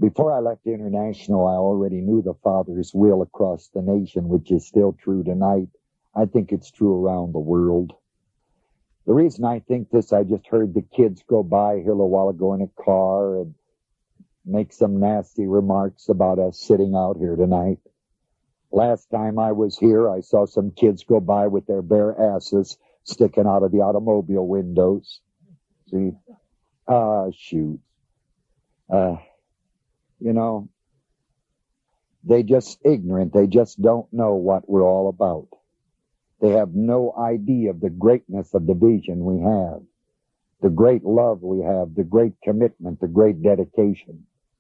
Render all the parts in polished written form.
Before I left International, I already knew the Father's will across the nation, which is still true tonight. I think it's true around the world. The reason I think this, I just heard the kids go by here a little while ago in a car and make some nasty remarks about us sitting out here tonight. Last time I was here, I saw some kids go by with their bare asses sticking out of the automobile windows. See? Shoot. You know, they just ignorant. They just don't know what we're all about. They have no idea of the greatness of the vision we have, the great love we have, the great commitment, the great dedication.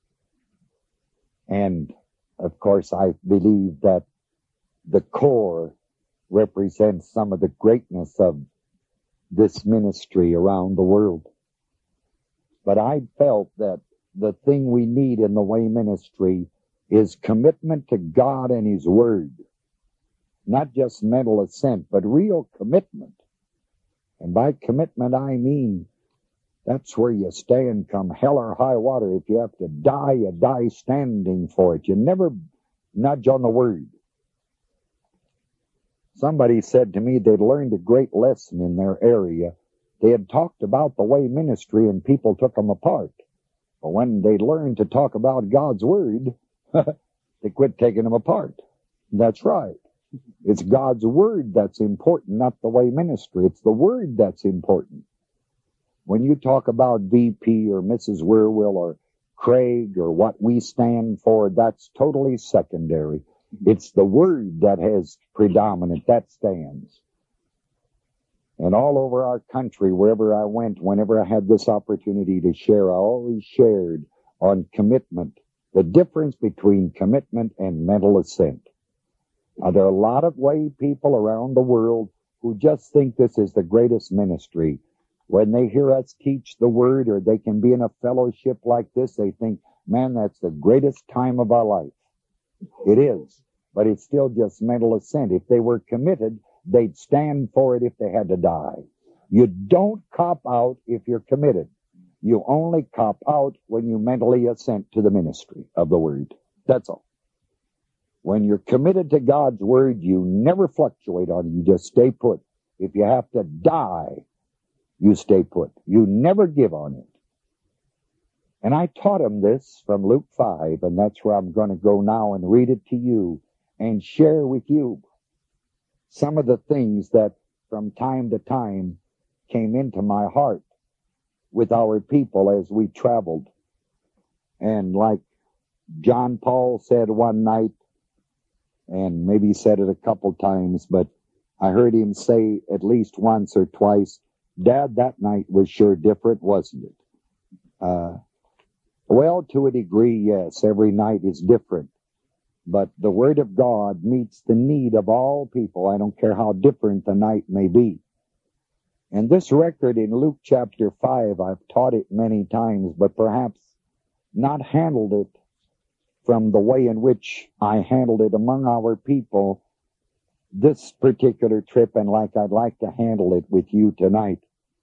And, of course, I believe that the core represents some of the greatness of this ministry around the world. But I felt that the thing we need in the way ministry is commitment to God and His Word. Not just mental assent, but real commitment. And by commitment, I mean that's where you stand come hell or high water. If you have to die, you die standing for it. You never nudge on the Word. Somebody said to me they'd learned a great lesson in their area. They had talked about the way ministry and people took them apart. But when they learned to talk about God's Word, they quit taking them apart. That's right. It's God's Word that's important, not the way ministry. It's the Word that's important. When you talk about VP or Mrs. Wierwille or Craig or what we stand for, that's totally secondary. It's the Word that has predominant, that stands. And all over our country, wherever I went, whenever I had this opportunity to share, I always shared on commitment, the difference between commitment and mental assent. Now, there are a lot of lay people around the world who just think this is the greatest ministry. When they hear us teach the Word or they can be in a fellowship like this, they think, man, that's the greatest time of our life. It is, but it's still just mental assent. If they were committed, they'd stand for it if they had to die. You don't cop out if you're committed. You only cop out when you mentally assent to the ministry of the Word. That's all. When you're committed to God's Word, you never fluctuate on it. You just stay put. If you have to die, you stay put. You never give on it. And I taught him this from Luke 5, and that's where I'm going to go now and read it to you and share with you some of the things that from time to time came into my heart with our people as we traveled. And like John Paul said one night, and maybe said it a couple times, but I heard him say at least once or twice, Dad, that night was sure different, wasn't it? Well, to a degree, yes, every night is different. But the Word of God meets the need of all people. I don't care how different the night may be. And this record in Luke chapter 5, I've taught it many times, but perhaps not handled it from the way in which I handled it among our people this particular trip, and like I'd like to handle it with you tonight.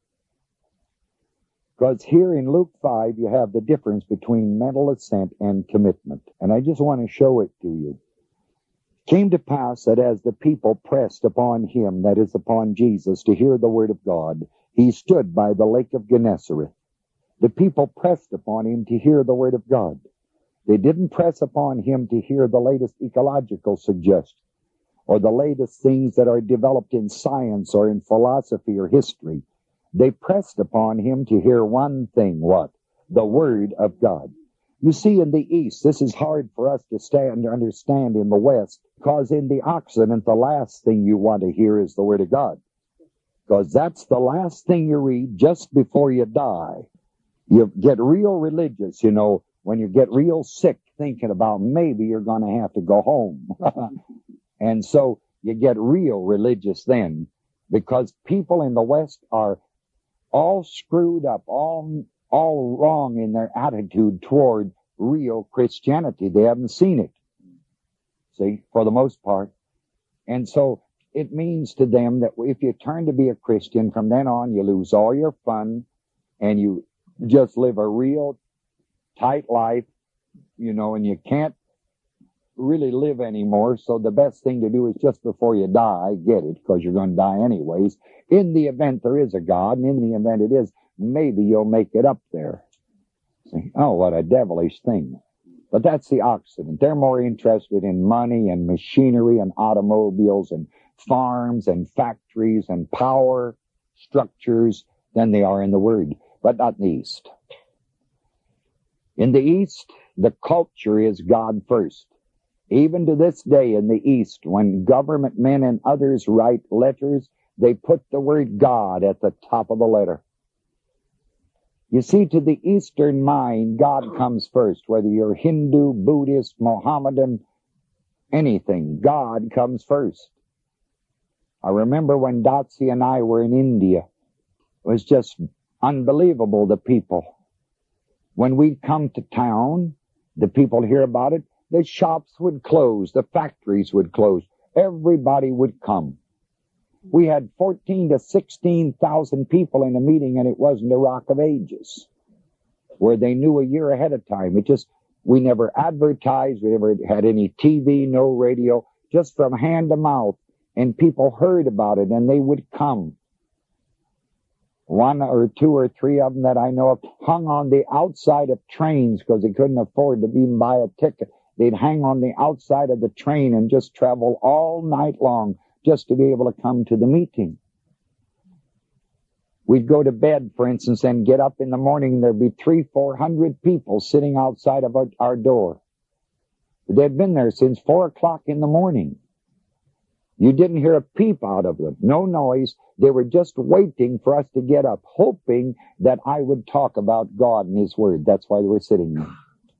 Because here in Luke 5, you have the difference between mental assent and commitment. And I just want to show it to you. It came to pass that as the people pressed upon him, that is upon Jesus, to hear the word of God, he stood by the lake of Gennesareth. The people pressed upon him to hear the word of God. They didn't press upon him to hear the latest ecological suggestions or the latest things that are developed in science or in philosophy or history. They pressed upon him to hear one thing, what? The Word of God. You see, in the East, this is hard for us to understand in the West, because in the Occident, the last thing you want to hear is the Word of God. Because that's the last thing you read just before you die. You get real religious, you know, when you get real sick thinking about maybe you're going to have to go home. And so you get real religious then, because people in the West are all screwed up, all wrong in their attitude toward real Christianity. They haven't seen it, see, for the most part. And so it means to them that if you turn to be a Christian, from then on you lose all your fun and you just live a real tight life and you can't really live anymore, so the best thing to do is just before you die, get it, because you're going to die anyways. In the event there is a God, and in the event it is, maybe you'll make it up there. See? Oh, what a devilish thing. But that's the Occident. They're more interested in money and machinery and automobiles and farms and factories and power structures than they are in the Word, but not in the East. In the East, the culture is God first. Even to this day in the East, when government men and others write letters, they put the word God at the top of the letter. You see, to the Eastern mind, God comes first. Whether you're Hindu, Buddhist, Mohammedan, anything, God comes first. I remember when Dotsie and I were in India, it was just unbelievable, the people. When we'd come to town, the people hear about it, the shops would close, the factories would close, everybody would come. We had 14 to 16,000 people in a meeting, and it wasn't a Rock of Ages, where they knew a year ahead of time. We never advertised, we never had any TV, no radio, just from hand to mouth, and people heard about it, and they would come. One or two or three of them that I know of hung on the outside of trains because they couldn't afford to even buy a ticket. They'd hang on the outside of the train and just travel all night long just to be able to come to the meeting. We'd go to bed, for instance, and get up in the morning, and there'd be 300-400 people sitting outside of our door. They'd been there since 4 o'clock in the morning. You didn't hear a peep out of them, no noise. They were just waiting for us to get up, hoping that I would talk about God and His Word. That's why they were sitting there.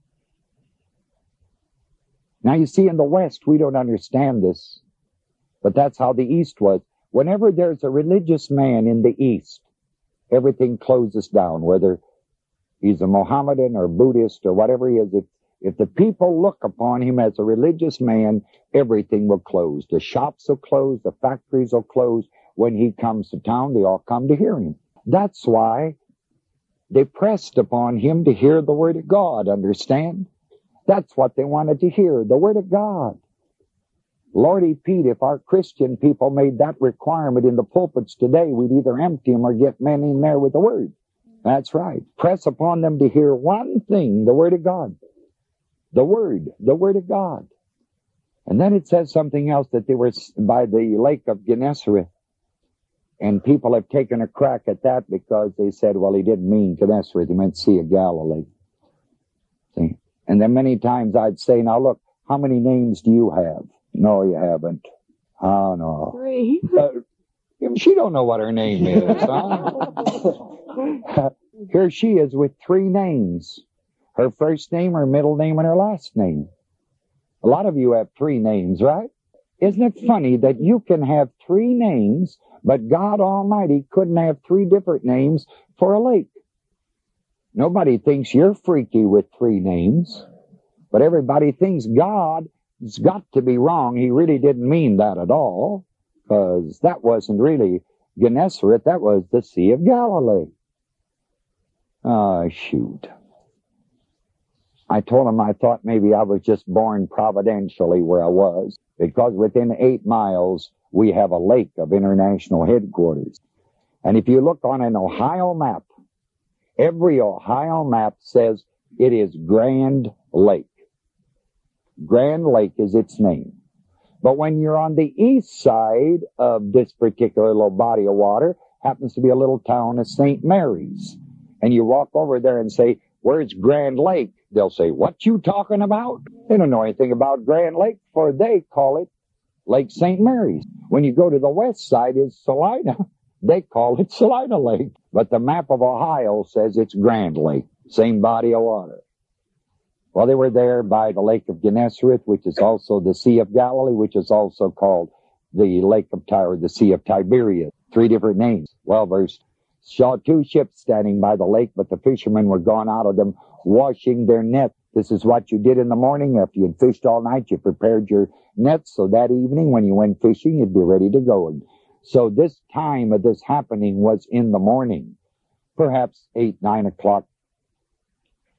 Now, you see, in the West, we don't understand this, but that's how the East was. Whenever there's a religious man in the East, everything closes down, whether he's a Mohammedan or Buddhist or whatever he is. If the people look upon him as a religious man, everything will close. The shops will close, the factories will close. When he comes to town, they all come to hear him. That's why they pressed upon him to hear the Word of God, understand? That's what they wanted to hear, the Word of God. Lordy Pete, if our Christian people made that requirement in the pulpits today, we'd either empty them or get men in there with the Word. That's right. Press upon them to hear one thing, the Word of God. The Word of God. And then it says something else, that they were by the lake of Gennesaret. And people have taken a crack at that because they said, well, he didn't mean Gennesaret, he meant Sea of Galilee. See? And then many times I'd say, now look, how many names do you have? No, you haven't. Oh, no. 3. She don't know what her name is, huh? Here she is with 3 names. Her first name, her middle name, and her last name. A lot of you have 3 names, right? Isn't it funny that you can have 3 names, but God Almighty couldn't have 3 different names for a lake? Nobody thinks you're freaky with 3 names, but everybody thinks God has got to be wrong. He really didn't mean that at all, because that wasn't really Gennesaret, that was the Sea of Galilee. Oh, shoot. I told him I thought maybe I was just born providentially where I was, because within 8 miles we have a lake of international headquarters. And if you look on an Ohio map, every Ohio map says it is Grand Lake. Grand Lake is its name. But when you're on the east side of this particular little body of water, happens to be a little town of St. Mary's. And you walk over there and say, where's Grand Lake? They'll say, what you talking about? They don't know anything about Grand Lake, for they call it Lake St. Mary's. When you go to the west side is Salina. They call it Salina Lake. But the map of Ohio says it's Grand Lake, same body of water. Well, they were there by the Lake of Gennesaret, which is also the Sea of Galilee, which is also called the Lake of Tyre, the Sea of Tiberias. 3 different names. Well, there's saw 2 ships standing by the lake, but the fishermen were gone out of them, washing their nets. This is what you did in the morning. After you'd fished all night, you prepared your nets, so that evening when you went fishing, you'd be ready to go. And so this time of this happening was in the morning, perhaps 8, 9 o'clock.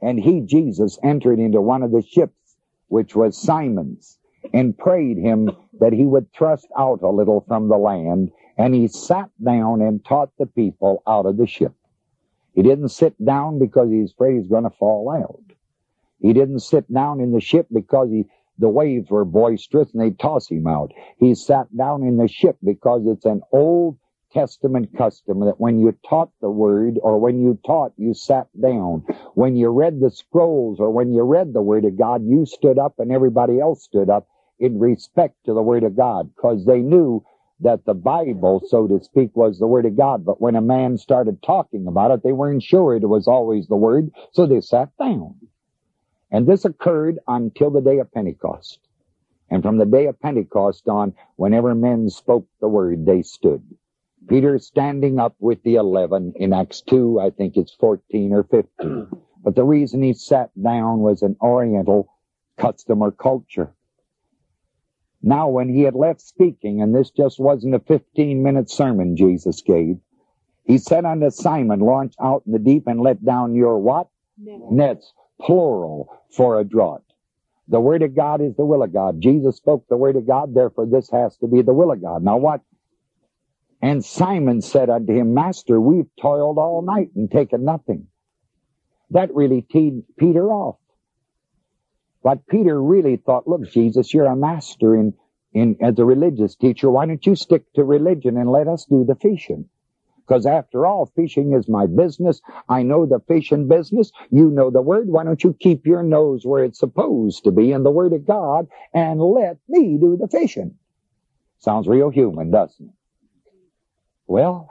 And he, Jesus, entered into one of the ships, which was Simon's, and prayed him that he would thrust out a little from the land. And he sat down and taught the people out of the ship. He didn't sit down because he's afraid he's going to fall out. He didn't sit down in the ship because the waves were boisterous and they'd toss him out. He sat down in the ship because it's an Old Testament custom that when you taught the word, or when you taught, you sat down. When you read the scrolls, or when you read the word of God, you stood up and everybody else stood up in respect to the word of God, because they knew that the Bible, so to speak, was the word of God. But when a man started talking about it, they weren't sure it was always the word, so they sat down. And this occurred until the day of Pentecost. And from the day of Pentecost on, whenever men spoke the word, they stood. Peter standing up with the 11 in Acts 2, I think it's 14 or 15. But the reason he sat down was an Oriental custom or culture. Now, when he had left speaking, and this just wasn't a 15-minute sermon Jesus gave, he said unto Simon, launch out in the deep and let down your what? Nets, plural, for a draught. The word of God is the will of God. Jesus spoke the word of God, therefore this has to be the will of God. Now what? And Simon said unto him, Master, we've toiled all night and taken nothing. That really teed Peter off. But Peter really thought, look, Jesus, you're a master as a religious teacher. Why don't you stick to religion and let us do the fishing? Because after all, fishing is my business. I know the fishing business. You know the word. Why don't you keep your nose where it's supposed to be in the word of God and let me do the fishing? Sounds real human, doesn't it? Well,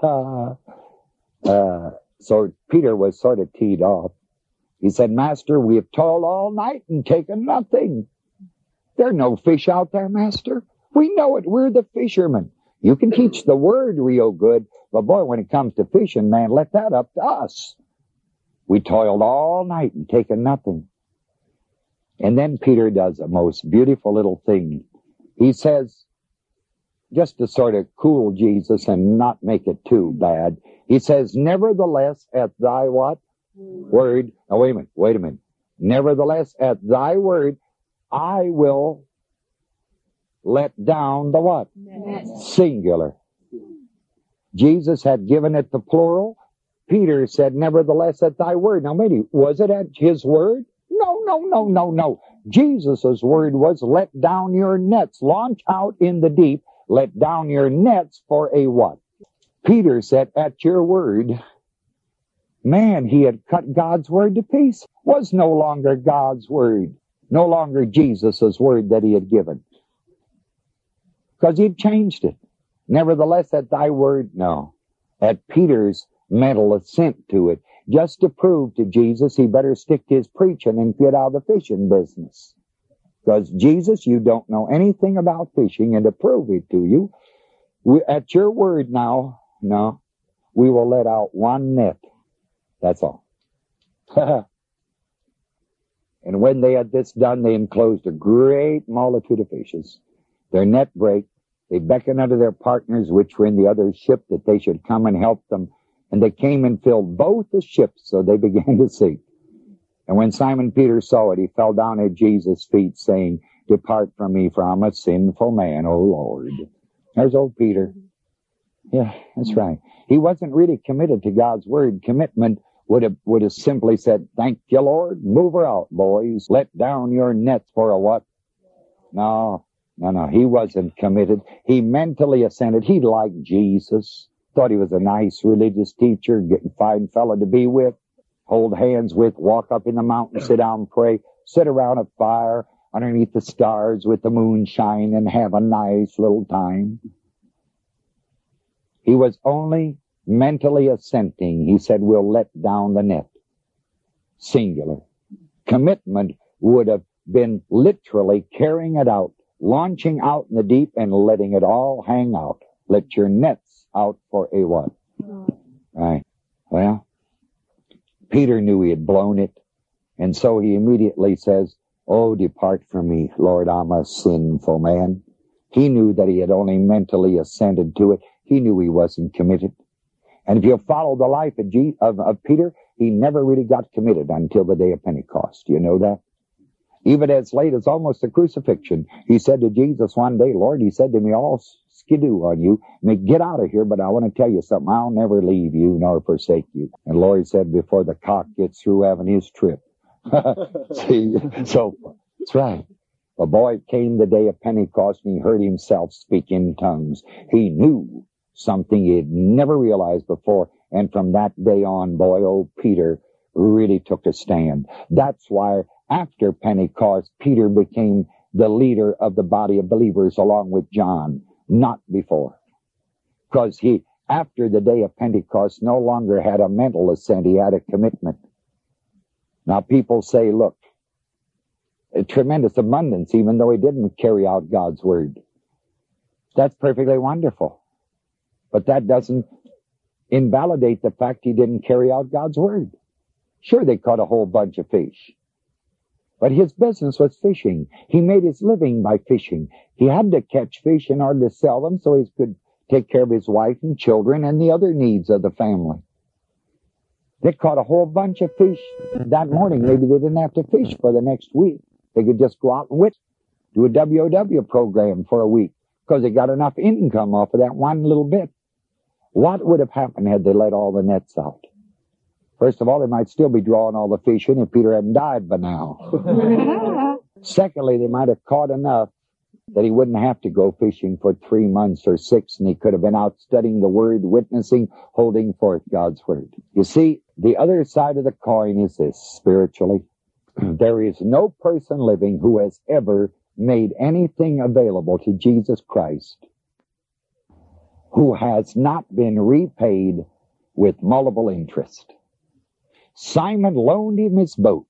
so Peter was sort of teed off. He said, Master, we have toiled all night and taken nothing. There are no fish out there, Master. We know it. We're the fishermen. You can teach the word real good, but boy, when it comes to fishing, man, let that up to us. We toiled all night and taken nothing. And then Peter does a most beautiful little thing. He says, just to sort of cool Jesus and not make it too bad, he says, nevertheless, at thy what? Word. Now, wait a minute. Nevertheless, at thy word, I will let down the what? Singular. Jesus had given it the plural. Peter said, nevertheless, at thy word. Now, maybe, was it at his word? No. Jesus' word was, let down your nets. Launch out in the deep. Let down your nets for a what? Peter said, at your word. Man, he had cut God's word to pieces. Was no longer God's word. No longer Jesus' word that he had given. Because he'd changed it. Nevertheless, at thy word, no. At Peter's mental assent to it. Just to prove to Jesus he better stick to his preaching and get out of the fishing business. Because Jesus, you don't know anything about fishing, and to prove it to you, at your word now, no, we will let out one net. That's all. And when they had this done, they enclosed a great multitude of fishes. Their net brake. They beckoned unto their partners, which were in the other ship, that they should come and help them. And they came and filled both the ships, so they began to sink. And when Simon Peter saw it, he fell down at Jesus' feet, saying, depart from me, for I'm a sinful man, O Lord. There's old Peter. Yeah, that's right. He wasn't really committed to God's word. Commitment would have simply said, thank you, Lord. Move her out, boys. Let down your nets for a what? No. He wasn't committed. He mentally assented. He liked Jesus. Thought he was a nice religious teacher, getting fine fellow to be with, hold hands with, walk up in the mountain, sit down and pray, sit around a fire underneath the stars with the moon shining and have a nice little time. He was only mentally assenting. He said, we'll let down the net. Singular. Commitment would have been literally carrying it out, launching out in the deep and letting it all hang out. Let your nets out for a what? Right. Well, Peter knew he had blown it, and so he immediately says, oh, depart from me, Lord, I'm a sinful man. He knew that he had only mentally assented to it. He knew he wasn't committed. And if you follow the life of Peter, he never really got committed until the day of Pentecost. You know that? Even as late as almost the crucifixion, he said to Jesus one day, Lord, he said to me, all skidoo on you. I mean, get out of here, but I want to tell you something. I'll never leave you nor forsake you. And Lord said, before the cock gets through having his trip. See, so that's right. The boy came the day of Pentecost and he heard himself speak in tongues. He knew something he had never realized before. And from that day on, boy, old Peter really took a stand. That's why after Pentecost, Peter became the leader of the body of believers along with John, not before. Because he, after the day of Pentecost, no longer had a mental assent, he had a commitment. Now people say, look, a tremendous abundance, even though he didn't carry out God's word. That's perfectly wonderful. But that doesn't invalidate the fact he didn't carry out God's word. Sure, they caught a whole bunch of fish. But his business was fishing. He made his living by fishing. He had to catch fish in order to sell them so he could take care of his wife and children and the other needs of the family. They caught a whole bunch of fish that morning. Maybe they didn't have to fish for the next week. They could just go out and do a WOW program for a week because they got enough income off of that one little bit. What would have happened had they let all the nets out? First of all, they might still be drawing all the fish in if Peter hadn't died by now. Secondly, they might have caught enough that he wouldn't have to go fishing for 3 months or 6, and he could have been out studying the word, witnessing, holding forth God's word. You see, the other side of the coin is this, spiritually. There is no person living who has ever made anything available to Jesus Christ who has not been repaid with multiple interest. Simon loaned him his boat.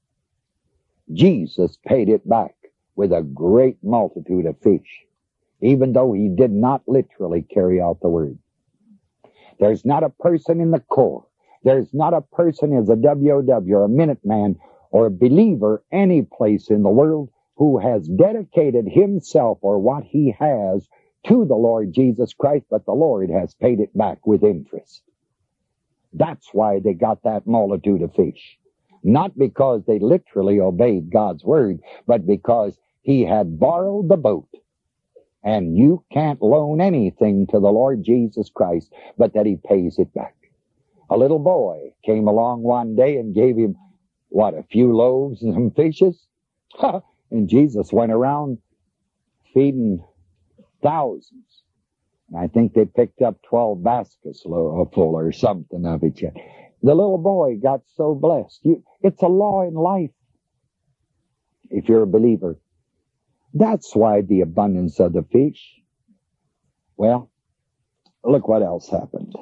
Jesus paid it back with a great multitude of fish, even though he did not literally carry out the word. There's not a person in the Corps, there's not a person as a WOW or a Minuteman or a believer any place in the world who has dedicated himself or what he has to the Lord Jesus Christ, but the Lord has paid it back with interest. That's why they got that multitude of fish. Not because they literally obeyed God's word, but because he had borrowed the boat. And you can't loan anything to the Lord Jesus Christ, but that he pays it back. A little boy came along one day and gave him, a few loaves and some fishes? And Jesus went around feeding thousands. And I think they picked up 12 baskets full or something of it yet. The little boy got so blessed. It's a law in life if you're a believer. That's why the abundance of the fish. Well, look what else happened.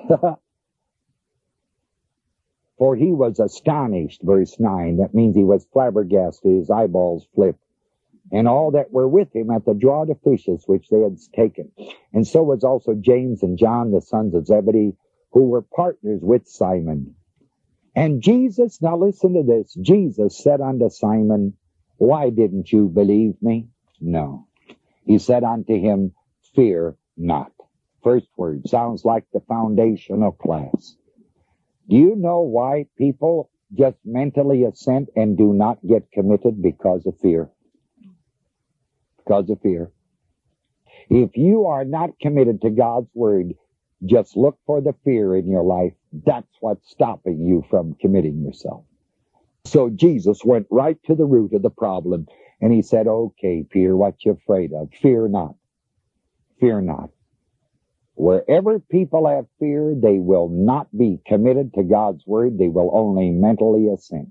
For he was astonished, verse 9. That means he was flabbergasted, his eyeballs flipped. And all that were with him at the draught of fishes which they had taken. And so was also James and John, the sons of Zebedee, who were partners with Simon. And Jesus, now listen to this, Jesus said unto Simon, why didn't you believe me? No. He said unto him, fear not. First word, sounds like the foundational class. Do you know why people just mentally assent and do not get committed? Because of fear. Because of fear. If you are not committed to God's word, just look for the fear in your life. That's what's stopping you from committing yourself. So Jesus went right to the root of the problem, and he said, okay, Peter, what you afraid of? Fear not. Fear not. Wherever people have fear, they will not be committed to God's word. They will only mentally assent.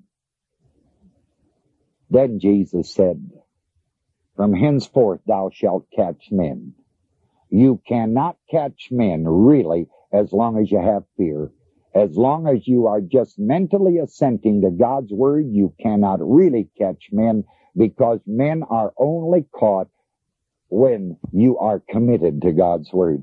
Then Jesus said, from henceforth thou shalt catch men. You cannot catch men, really, as long as you have fear. As long as you are just mentally assenting to God's word, you cannot really catch men, because men are only caught when you are committed to God's word.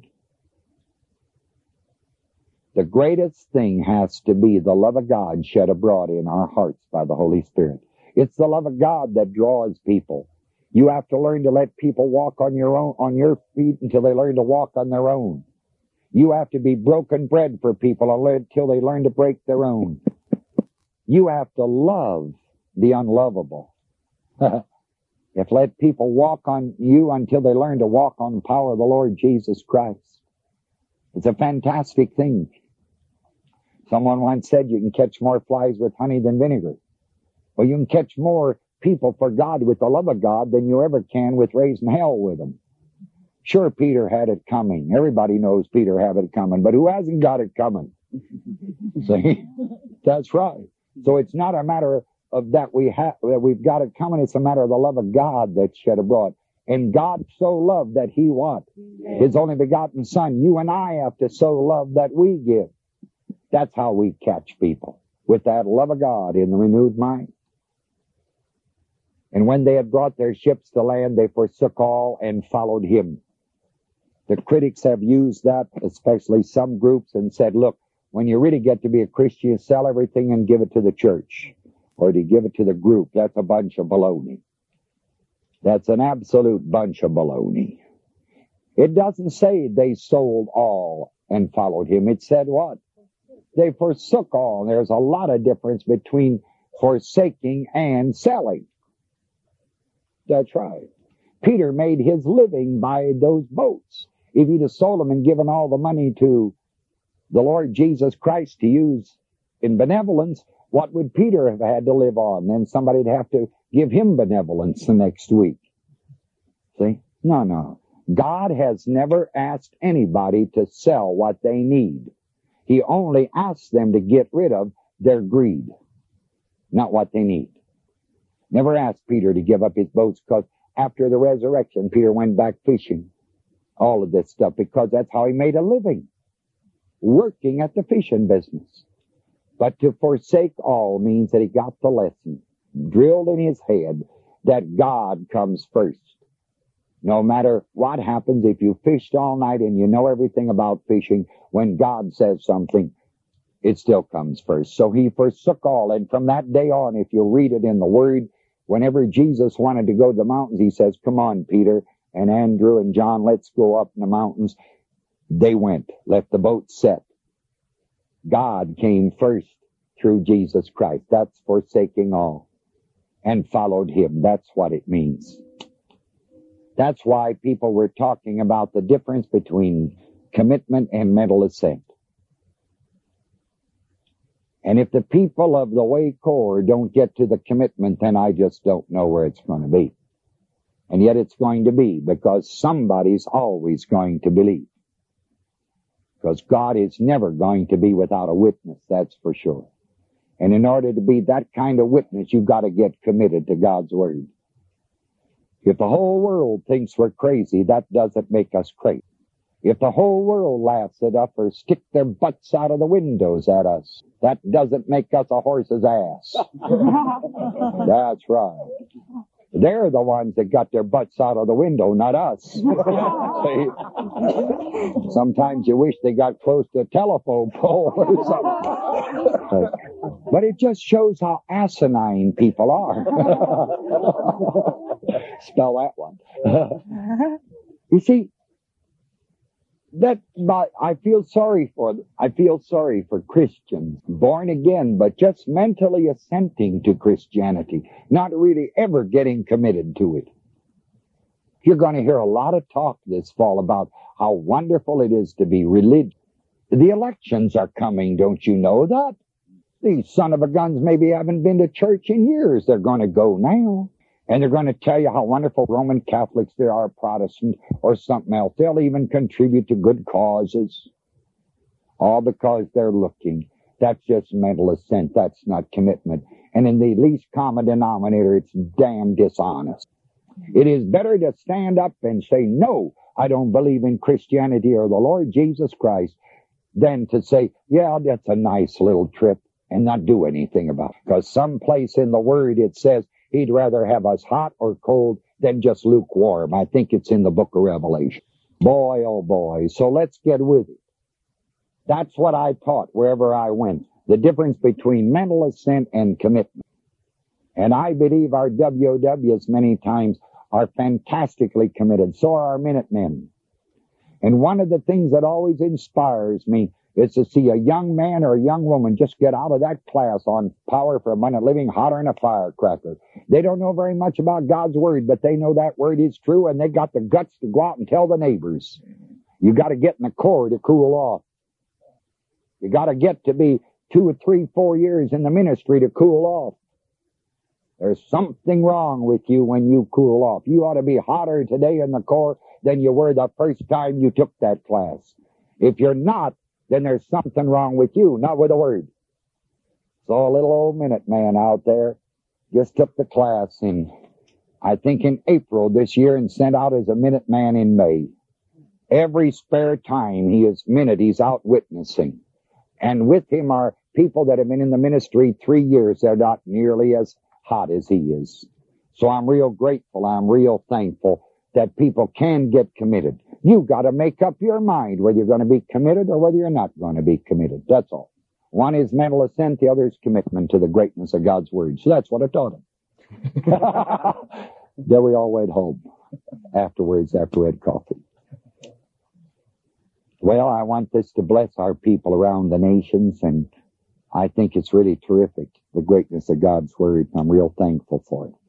The greatest thing has to be the love of God shed abroad in our hearts by the Holy Spirit. It's the love of God that draws people. You have to learn to let people walk on your feet until they learn to walk on their own. You have to be broken bread for people until they learn to break their own. You have to love the unlovable. If let people walk on you until they learn to walk on the power of the Lord Jesus Christ. It's a fantastic thing. Someone once said you can catch more flies with honey than vinegar. Well, you can catch more people for God with the love of God than you ever can with raising hell with them. Sure, Peter had it coming. Everybody knows Peter had it coming, but who hasn't got it coming? See? That's right. So it's not a matter of that we've got it coming. It's a matter of the love of God that's shed abroad. And God so loved that He what? His only begotten Son. You and I have to so love that we give. That's how we catch people, with that love of God in the renewed mind. And when they had brought their ships to land, they forsook all and followed Him. The critics have used that, especially some groups, and said, look, when you really get to be a Christian, you sell everything and give it to the church, or to give it to the group. That's a bunch of baloney. That's an absolute bunch of baloney. It doesn't say they sold all and followed Him. It said what? They forsook all. There's a lot of difference between forsaking and selling. That's right. Peter made his living by those boats. If he'd have sold them and given all the money to the Lord Jesus Christ to use in benevolence, what would Peter have had to live on? Then somebody'd have to give him benevolence the next week. See? No. God has never asked anybody to sell what they need. He only asks them to get rid of their greed, not what they need. Never asked Peter to give up his boats, because after the resurrection, Peter went back fishing. All of this stuff, because that's how he made a living, working at the fishing business. But to forsake all means that he got the lesson drilled in his head that God comes first. No matter what happens, if you fished all night and you know everything about fishing, when God says something, it still comes first. So he forsook all. And from that day on, if you read it in the Word, whenever Jesus wanted to go to the mountains, he says, come on, Peter and Andrew and John, let's go up in the mountains. They went, left the boat set. God came first through Jesus Christ. That's forsaking all. And followed Him. That's what it means. That's why people were talking about the difference between commitment and mental assent. And if the people of the Way Corps don't get to the commitment, then I just don't know where it's going to be. And yet it's going to be, because somebody's always going to believe. Because God is never going to be without a witness, that's for sure. And in order to be that kind of witness, you've got to get committed to God's Word. If the whole world thinks we're crazy, that doesn't make us crazy. If the whole world laughs at us or stick their butts out of the windows at us, that doesn't make us a horse's ass. That's right. They're the ones that got their butts out of the window, not us. See? Sometimes you wish they got close to a telephone pole or something. But it just shows how asinine people are. Spell that one. You see, I feel sorry for Christians, born again, but just mentally assenting to Christianity, not really ever getting committed to it. You're going to hear a lot of talk this fall about how wonderful it is to be religious. The elections are coming, don't you know that? These son of a guns maybe haven't been to church in years. They're going to go now. And they're going to tell you how wonderful Roman Catholics they are, Protestant, or something else. They'll even contribute to good causes. All because they're looking. That's just mental assent. That's not commitment. And in the least common denominator, it's damn dishonest. It is better to stand up and say, no, I don't believe in Christianity or the Lord Jesus Christ, than to say, yeah, that's a nice little trip, and not do anything about it. Because someplace in the Word it says, He'd rather have us hot or cold than just lukewarm. I think it's in the book of Revelation. Boy, oh boy. So let's get with it. That's what I taught wherever I went. The difference between mental assent and commitment. And I believe our WOWs many times are fantastically committed. So are our Minutemen. And one of the things that always inspires me is to see a young man or a young woman just get out of that class on power for a minute, living hotter than a firecracker. They don't know very much about God's word, but they know that word is true, and they got the guts to go out and tell the neighbors. You got to get in the Corps to cool off. You got to get to be 2 or 3, 4 years in the ministry to cool off. There's something wrong with you when you cool off. You ought to be hotter today in the Corps than you were the first time you took that class. If you're not, then there's something wrong with you, not with the word. So a little old Minuteman out there just took the class I think in April this year, and sent out as a Minuteman in May. Every spare time he's out witnessing. And with him are people that have been in the ministry 3 years. They're not nearly as hot as he is. So I'm real grateful. I'm real thankful that people can get committed. You've got to make up your mind whether you're going to be committed or whether you're not going to be committed. That's all. One is mental assent, the other is commitment to the greatness of God's word. So that's what I taught him. Then we all went home afterwards after we had coffee. Well, I want this to bless our people around the nations, and I think it's really terrific, the greatness of God's word. I'm real thankful for it.